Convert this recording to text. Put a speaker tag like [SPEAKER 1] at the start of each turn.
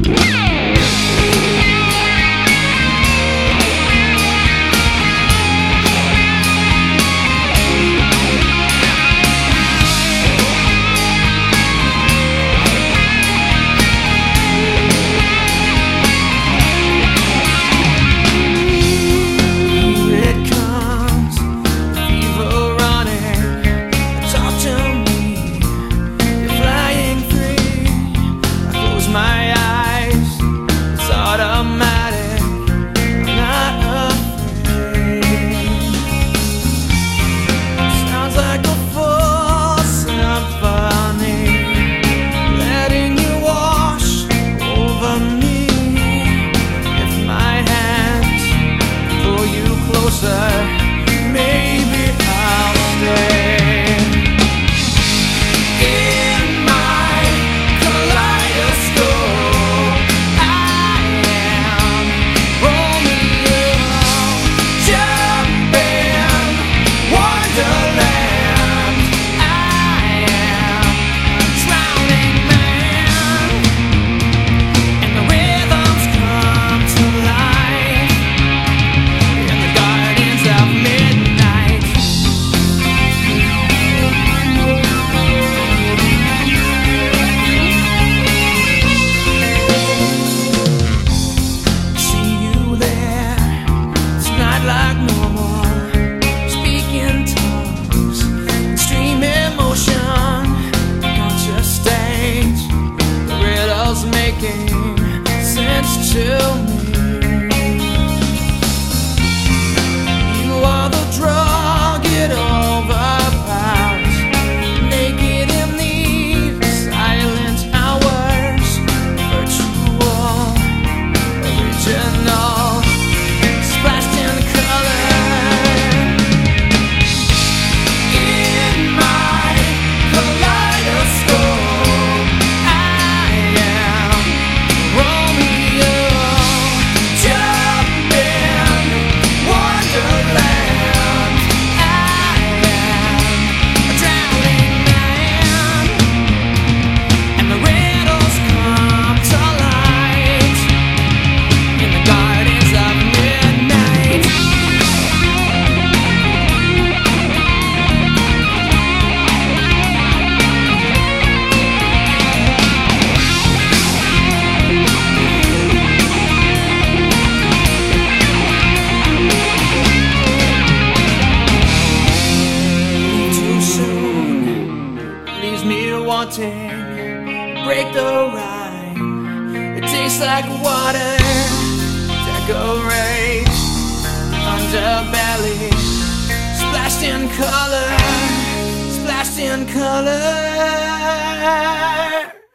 [SPEAKER 1] Maybe I'll stay in my kaleidoscope. I am Romeo, jumping Wonderland. I am a drowning man, and the rhythms come to life in the gardens of midnight. See you there tonight like normal, speaking tongues, extreme emotion, conscious stage. The riddle's making sense to me. You are the drug it overpowers, naked in the silent hours, virtual, original, splashed in color. In my kaleidoscope, I am Romeo, jumping Wonderland. I am a drowning man, and the riddles come to light in the gardens of midnight. Too soon leaves me wanting. Break the rhyme. It tastes like water. Decorate underbelly, splashed in color, splashed in color.